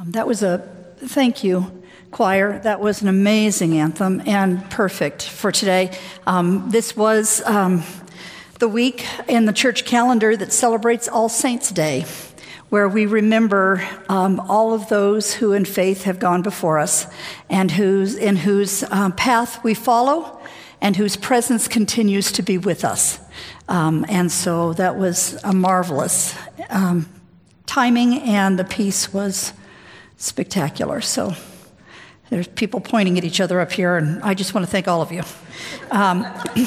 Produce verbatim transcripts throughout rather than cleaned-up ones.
Um, that was a, thank you, choir. That was an amazing anthem and perfect for today. Um, this was um, the week in the church calendar that celebrates All Saints' Day, where we remember um, all of those who in faith have gone before us and whose, in whose um, path we follow and whose presence continues to be with us. Um, and so that was a marvelous um, timing, and the piece was spectacular. So there's people pointing at each other up here, and I just want to thank all of you. Um,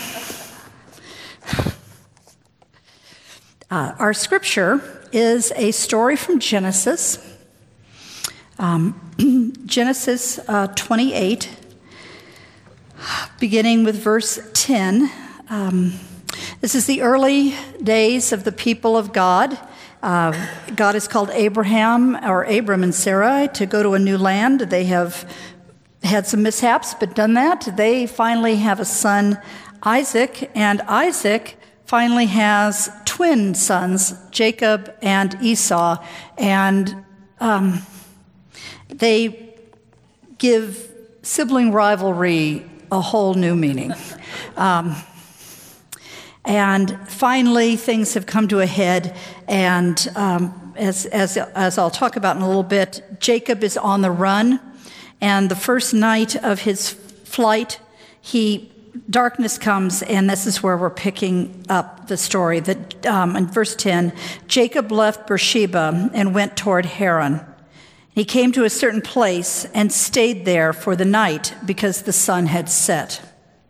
uh, our scripture is a story from Genesis, um, Genesis uh, twenty-eight, beginning with verse ten. Um, this is the early days of the people of God. Uh, God has called Abraham, or Abram and Sarai, to go to a new land. They have had some mishaps, but done that. They finally have a son, Isaac, and Isaac finally has twin sons, Jacob and Esau, and um, they give sibling rivalry a whole new meaning. Um, and finally, things have come to a head, and um, as, as, as I'll talk about in a little bit, Jacob is on the run, and the first night of his flight, he darkness comes, and this is where we're picking up the story. That um, in verse ten, Jacob left Beersheba and went toward Haran. He came to a certain place and stayed there for the night because the sun had set.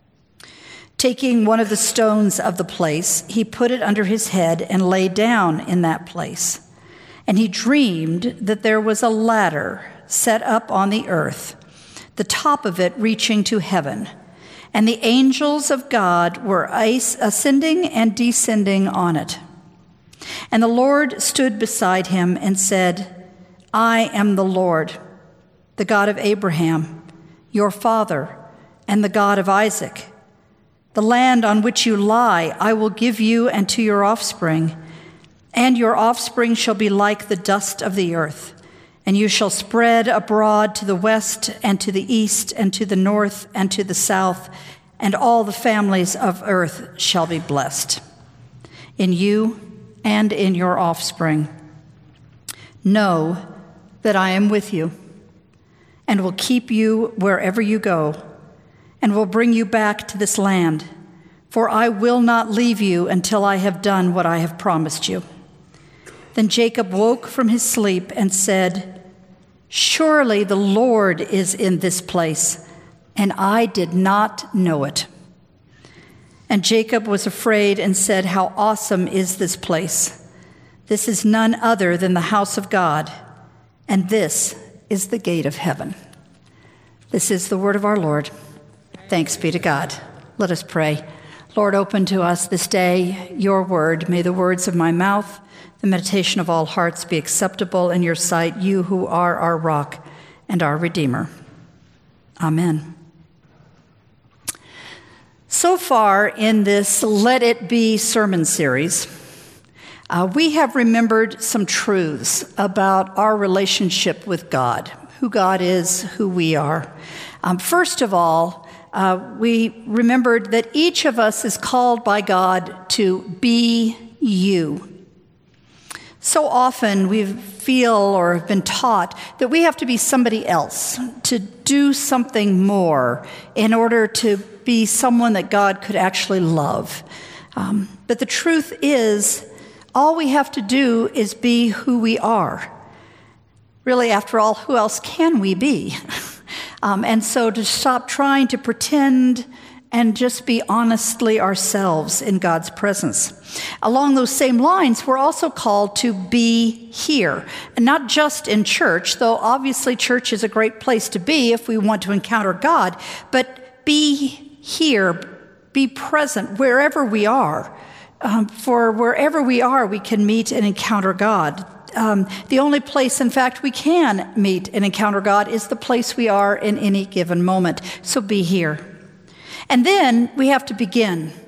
Taking one of the stones of the place, he put it under his head and lay down in that place. And he dreamed that there was a ladder set up on the earth, the top of it reaching to heaven. And the angels of God were ascending and descending on it. And the Lord stood beside him and said, I am the Lord, the God of Abraham, your father, and the God of Isaac. The land on which you lie I will give you and to your offspring, and your offspring shall be like the dust of the earth. And you shall spread abroad to the west and to the east and to the north and to the south, and all the families of earth shall be blessed in you and in your offspring. Know that I am with you and will keep you wherever you go and will bring you back to this land, for I will not leave you until I have done what I have promised you. Then Jacob woke from his sleep and said, Surely the Lord is in this place, and I did not know it. And Jacob was afraid and said, How awesome is this place! This is none other than the house of God, and this is the gate of heaven. This is the word of our Lord. Thanks be to God. Let us pray. Lord, open to us this day your word. May the words of my mouth, the meditation of all hearts be acceptable in your sight, you who are our rock and our Redeemer. Amen. So far in this Let It Be sermon series, uh, we have remembered some truths about our relationship with God, who God is, who we are. Um, first of all, uh, we remembered that each of us is called by God to be you. So often we feel or have been taught that we have to be somebody else, to do something more in order to be someone that God could actually love. Um, but the truth is, all we have to do is be who we are. Really, after all, who else can we be? um, and so to stop trying to pretend and just be honestly ourselves in God's presence. Along those same lines, we're also called to be here, and not just in church, though obviously church is a great place to be if we want to encounter God, but be here, be present wherever we are. Um, for wherever we are, we can meet and encounter God. Um, the only place, in fact, we can meet and encounter God is the place we are in any given moment. So be here. And then we have to begin.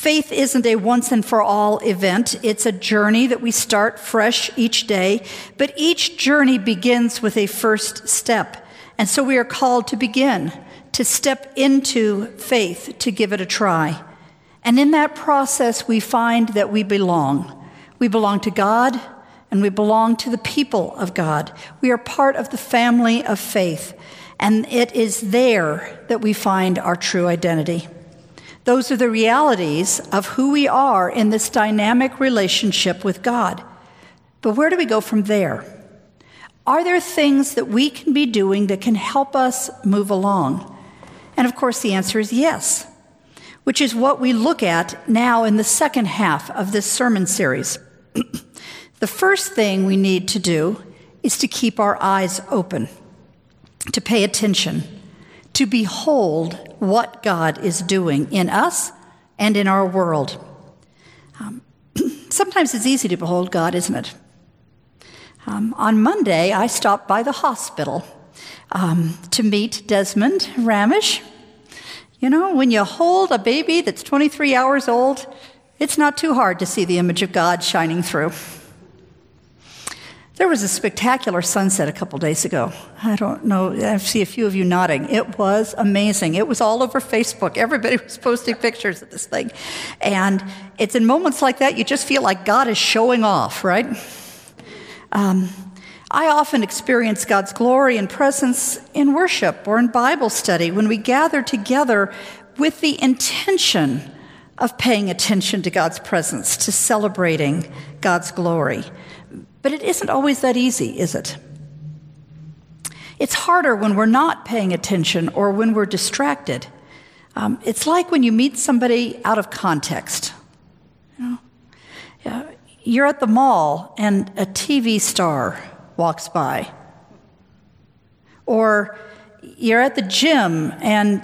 Faith isn't a once-and-for-all event. It's a journey that we start fresh each day, but each journey begins with a first step. And so we are called to begin, to step into faith, to give it a try. And in that process, we find that we belong. We belong to God, and we belong to the people of God. We are part of the family of faith, and it is there that we find our true identity. Those are the realities of who we are in this dynamic relationship with God. But where do we go from there? Are there things that we can be doing that can help us move along? And of course, the answer is yes, which is what we look at now in the second half of this sermon series. The first thing we need to do is to keep our eyes open, to pay attention, to behold what God is doing in us and in our world. Um, sometimes it's easy to behold God, isn't it? Um, on Monday, I stopped by the hospital um, to meet Desmond Ramish. You know, when you hold a baby that's twenty-three hours old, it's not too hard to see the image of God shining through. There was a spectacular sunset a couple days ago. I don't know, I see a few of you nodding. It was amazing. It was all over Facebook. Everybody was posting pictures of this thing. And it's in moments like that you just feel like God is showing off, right? Um, I often experience God's glory and presence in worship or in Bible study when we gather together with the intention of paying attention to God's presence, to celebrating God's glory. But it isn't always that easy, is it? It's harder when we're not paying attention or when we're distracted. Um, it's like when you meet somebody out of context. You know, yeah, you're at the mall and a T V star walks by. Or you're at the gym and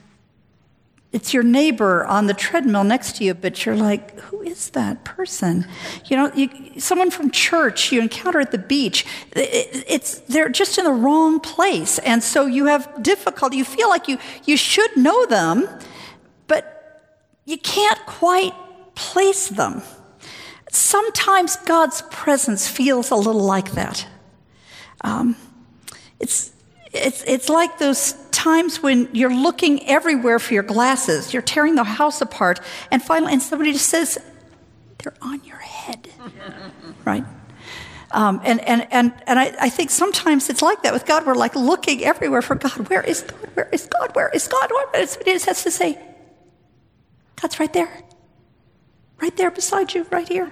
it's your neighbor on the treadmill next to you, but you're like, who is that person? You know, you, someone from church you encounter at the beach. It, it's they're just in the wrong place, and so you have difficulty. You feel like you you should know them, but you can't quite place them. Sometimes God's presence feels a little like that. Um, it's it's it's like those times when you're looking everywhere for your glasses, you're tearing the house apart, and finally, and somebody just says, "They're on your head," right? Um, and and and and I, I think sometimes it's like that with God. We're like looking everywhere for God. Where is God? Where is God? Where is God? It just has to say, God's right there, right there beside you, right here.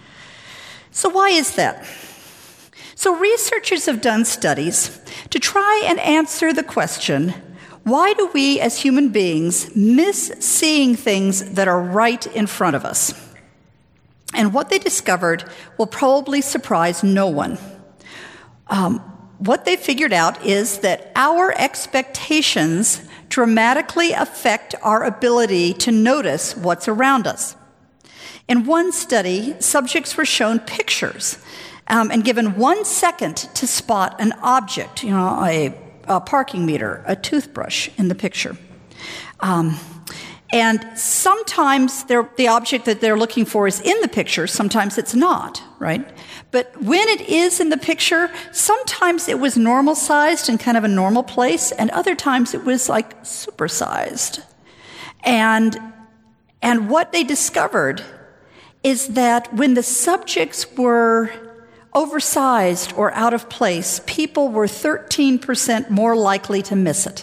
So why is that? So researchers have done studies to try and answer the question, why do we as human beings miss seeing things that are right in front of us? And what they discovered will probably surprise no one. Um, what they figured out is that our expectations dramatically affect our ability to notice what's around us. In one study, subjects were shown pictures Um, and given one second to spot an object, you know, a, a parking meter, a toothbrush in the picture. Um, and sometimes the object that they're looking for is in the picture, sometimes it's not, right? But when it is in the picture, sometimes it was normal-sized in kind of a normal place, and other times it was like super-sized. And, and what they discovered is that when the subjects were oversized or out of place, people were thirteen percent more likely to miss it.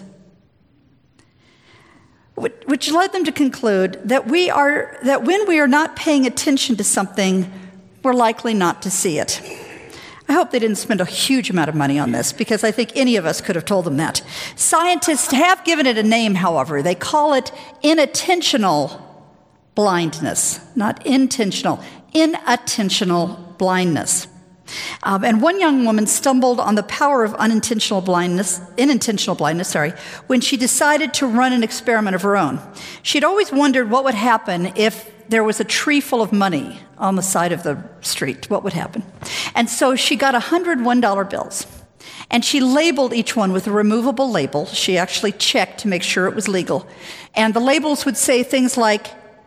Which led them to conclude that we are that when we are not paying attention to something, we're likely not to see it. I hope they didn't spend a huge amount of money on this, because I think any of us could have told them that. Scientists have given it a name, however. They call it inattentional blindness, not intentional, inattentional blindness. Um, and one young woman stumbled on the power of unintentional blindness, unintentional blindness, sorry, when she decided to run an experiment of her own. She'd always wondered what would happen if there was a tree full of money on the side of the street. What would happen? And so she got one hundred one dollar bills, and she labeled each one with a removable label. She actually checked to make sure it was legal. And the labels would say things like,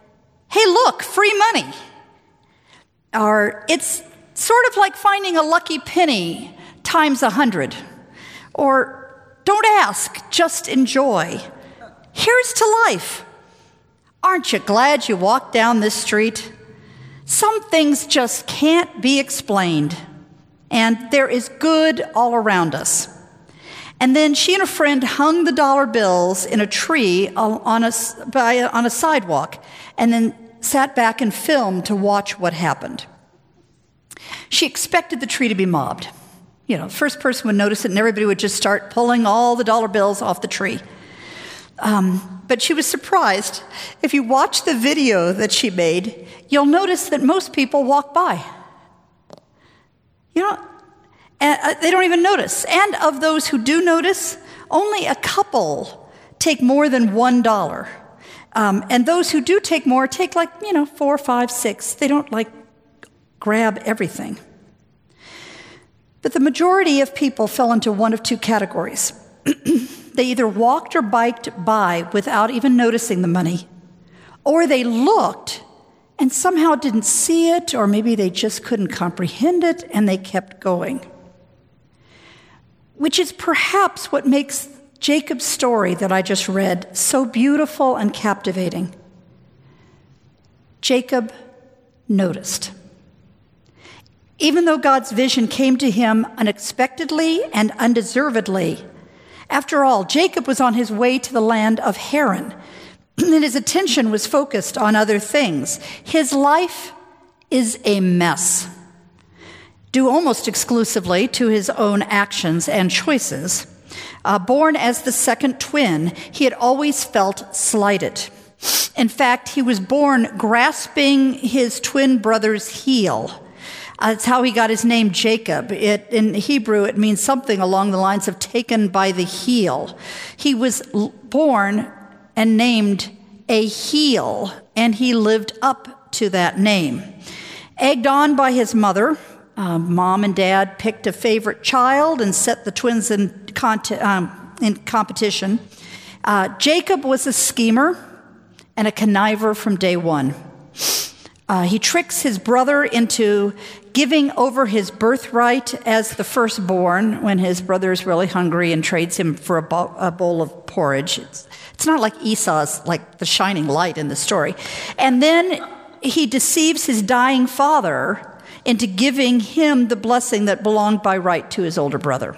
hey, look, free money. Or it's sort of like finding a lucky penny times a hundred. Or don't ask, just enjoy. Here's to life. Aren't you glad you walked down this street? Some things just can't be explained, and there is good all around us. And then she and a friend hung the dollar bills in a tree on a, by, on a sidewalk, and then sat back and filmed to watch what happened. She expected the tree to be mobbed. You know, the first person would notice it, and everybody would just start pulling all the dollar bills off the tree. Um, but she was surprised. If you watch the video that she made, you'll notice that most people walk by. You know, and they don't even notice. And of those who do notice, only a couple take more than one dollar. Um, and those who do take more take like, you know, four, five, six. They don't like grab everything. But the majority of people fell into one of two categories. They either walked or biked by without even noticing the money, or they looked and somehow didn't see it, or maybe they just couldn't comprehend it and they kept going. Which is perhaps what makes Jacob's story that I just read so beautiful and captivating. Jacob noticed. Even though God's vision came to him unexpectedly and undeservedly, after all, Jacob was on his way to the land of Haran, and his attention was focused on other things. His life is a mess, due almost exclusively to his own actions and choices. Uh, born as the second twin, he had always felt slighted. In fact, he was born grasping his twin brother's heel. Uh, that's how he got his name Jacob. It, in Hebrew, it means something along the lines of taken by the heel. He was l- born and named a heel, and he lived up to that name. Egged on by his mother, um, mom and dad picked a favorite child and set the twins in, cont- um, in competition. Uh, Jacob was a schemer and a conniver from day one. Uh, he tricks his brother into giving over his birthright as the firstborn when his brother is really hungry and trades him for a, bo- a bowl of porridge. It's, it's not like Esau's like the shining light in the story. And then he deceives his dying father into giving him the blessing that belonged by right to his older brother.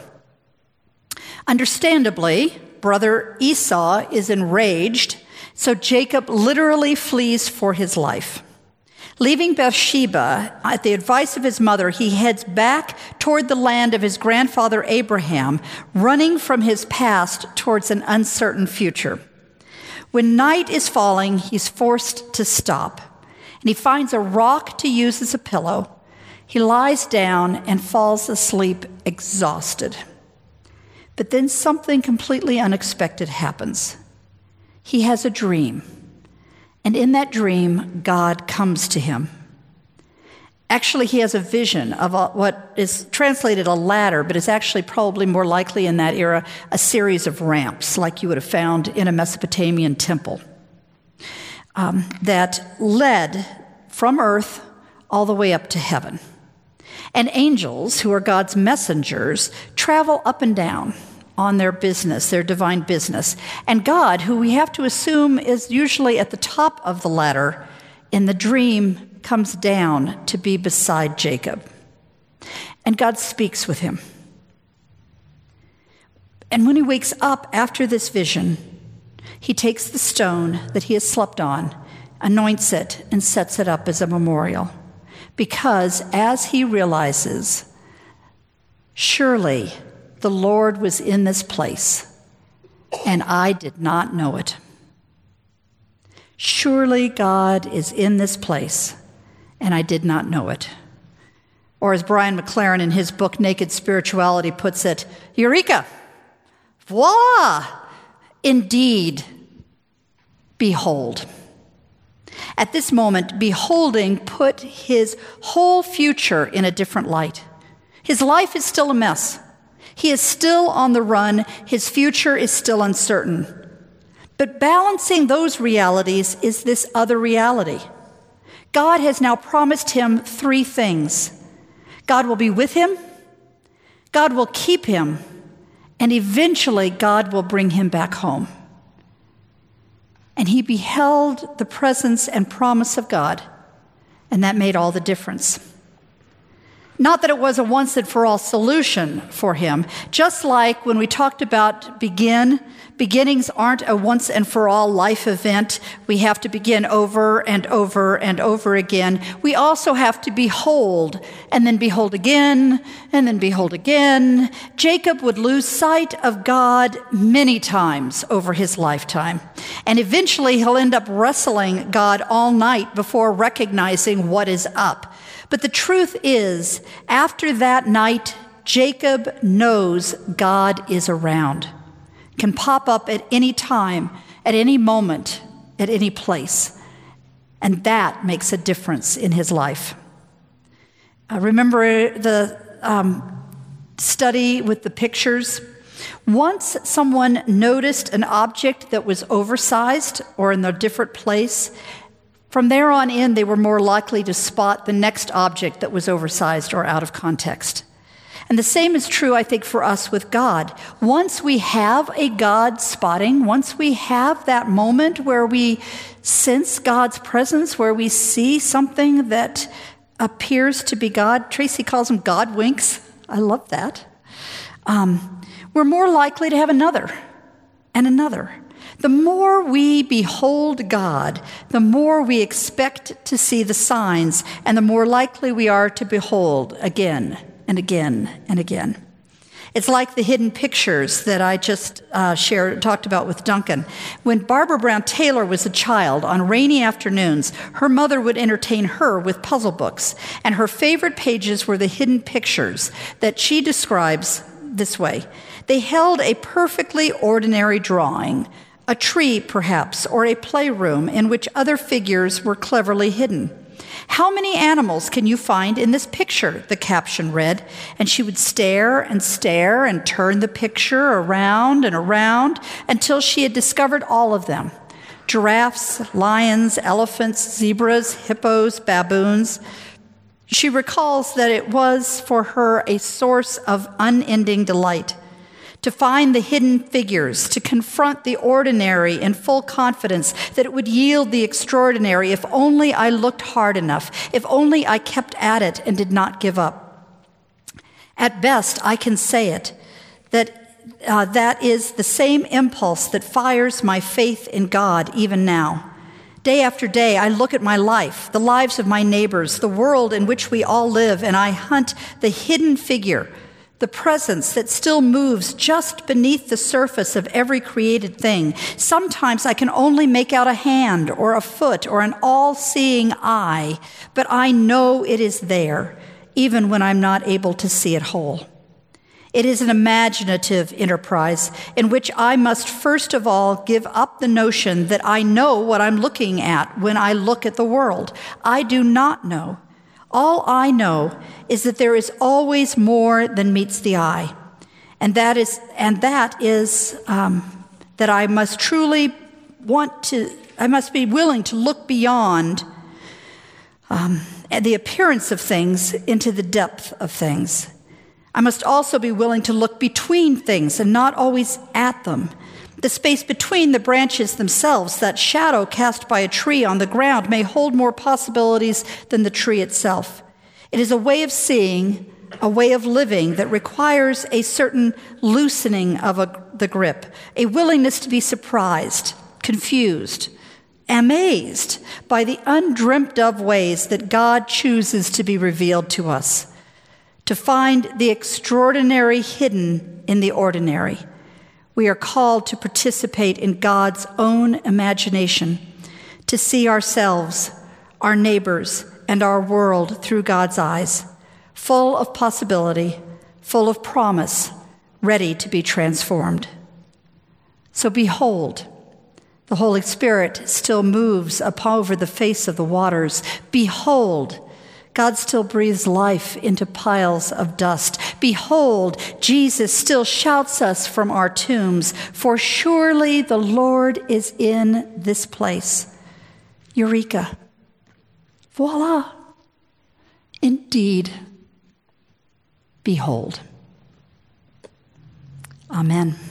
Understandably, brother Esau is enraged, so Jacob literally flees for his life. Leaving Beersheba, at the advice of his mother, he heads back toward the land of his grandfather Abraham, running from his past towards an uncertain future. When night is falling, he's forced to stop, and he finds a rock to use as a pillow. He lies down and falls asleep exhausted. But then something completely unexpected happens. He has a dream. And in that dream, God comes to him. Actually, he has a vision of a, what is translated a ladder, but is actually probably more likely in that era a series of ramps, like you would have found in a Mesopotamian temple, um, that led from earth all the way up to heaven. And angels, who are God's messengers, travel up and down on their business, their divine business. And God, who we have to assume is usually at the top of the ladder, in the dream comes down to be beside Jacob. And God speaks with him. And when he wakes up after this vision, he takes the stone that he has slept on, anoints it, and sets it up as a memorial. Because as he realizes, surely the Lord was in this place, and I did not know it. Surely God is in this place, and I did not know it. Or as Brian McLaren in his book, Naked Spirituality, puts it, Eureka! Voila! Indeed, behold. At this moment, beholding put his whole future in a different light. His life is still a mess. He is still on the run. His future is still uncertain. But balancing those realities is this other reality. God has now promised him three things. God will be with him, God will keep him, and eventually God will bring him back home. And he beheld the presence and promise of God, and that made all the difference. Not that it was a once and for all solution for him. Just like when we talked about begin, beginnings aren't a once and for all life event. We have to begin over and over and over again. We also have to behold, and then behold again, and then behold again. Jacob would lose sight of God many times over his lifetime. And eventually he'll end up wrestling God all night before recognizing what is up. But the truth is, after that night, Jacob knows God is around, can pop up at any time, at any moment, at any place. And that makes a difference in his life. Uh, remember the um, study with the pictures? Once someone noticed an object that was oversized or in a different place, from there on in, they were more likely to spot the next object that was oversized or out of context. And the same is true, I think, for us with God. Once we have a God spotting, once we have that moment where we sense God's presence, where we see something that appears to be God, Tracy calls them God winks. I love that. Um, we're more likely to have another and another. The more we behold God, the more we expect to see the signs, and the more likely we are to behold again and again and again. It's like the hidden pictures that I just uh, shared, talked about with Duncan. When Barbara Brown Taylor was a child, on rainy afternoons, her mother would entertain her with puzzle books, and her favorite pages were the hidden pictures that she describes this way. They held a perfectly ordinary drawing, a tree, perhaps, or a playroom in which other figures were cleverly hidden. "How many animals can you find in this picture?" the caption read, and she would stare and stare and turn the picture around and around until she had discovered all of them. Giraffes, lions, elephants, zebras, hippos, baboons. She recalls that it was for her a source of unending delight to find the hidden figures, to confront the ordinary in full confidence that it would yield the extraordinary if only I looked hard enough, if only I kept at it and did not give up. At best, I can say it, that uh, that is the same impulse that fires my faith in God even now. Day after day, I look at my life, the lives of my neighbors, the world in which we all live, and I hunt the hidden figure, the presence that still moves just beneath the surface of every created thing. Sometimes I can only make out a hand or a foot or an all-seeing eye, but I know it is there, even when I'm not able to see it whole. It is an imaginative enterprise in which I must first of all give up the notion that I know what I'm looking at when I look at the world. I do not know. All I know is that there is always more than meets the eye, and that is, and that is um, that I must truly want to. I must be willing to look beyond um, the appearance of things into the depth of things. I must also be willing to look between things and not always at them. The space between the branches themselves, that shadow cast by a tree on the ground, may hold more possibilities than the tree itself. It is a way of seeing, a way of living that requires a certain loosening of a, the grip, a willingness to be surprised, confused, amazed by the undreamt of ways that God chooses to be revealed to us, to find the extraordinary hidden in the ordinary. We are called to participate in God's own imagination, to see ourselves, our neighbors, and our world through God's eyes, full of possibility, full of promise, ready to be transformed. So behold, the Holy Spirit still moves up over the face of the waters. Behold, God still breathes life into piles of dust. Behold, Jesus still shouts us from our tombs, for surely the Lord is in this place. Eureka. voila, indeed, behold. Amen.